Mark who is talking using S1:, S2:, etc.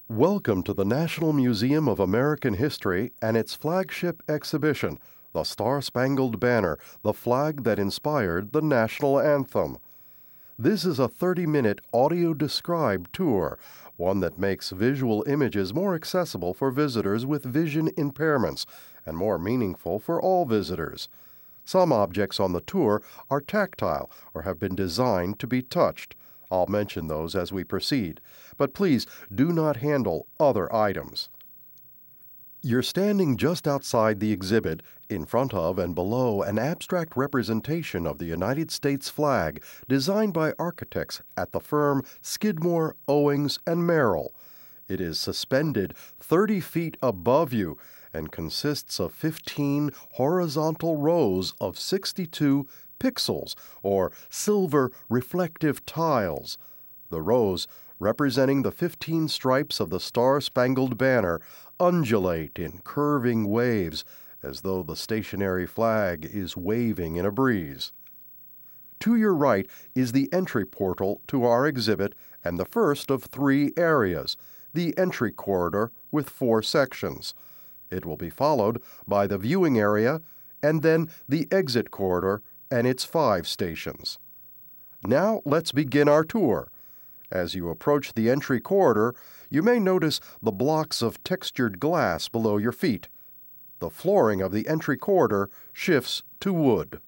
S1: Welcome to the National Museum of American History and its flagship exhibition, The Star-Spangled Banner, the flag that inspired the national anthem. This is a 30-minute audio-described tour, one that makes visual images more accessible for visitors with vision impairments and more meaningful for all visitors. Some objects on the tour are tactile or have been designed to be touched. I'll mention those as we proceed, but please do not handle other items. You're standing just outside the exhibit, in front of and below an abstract representation of the United States flag designed by architects at the firm Skidmore, Owings, and Merrill. It is suspended 30 feet above you and consists of 15 horizontal rows of 62 pixels, or silver reflective tiles. The rows, representing the 15 stripes of the Star-Spangled Banner, undulate in curving waves as though the stationary flag is waving in a breeze. To your right is the entry portal to our exhibit and the first of 3 areas, the entry corridor with 4 sections. It will be followed by the viewing area and then the exit corridor and its 5 stations. Now let's begin our tour. As you approach the entry corridor, you may notice the blocks of textured glass below your feet. The flooring of the entry corridor shifts to wood.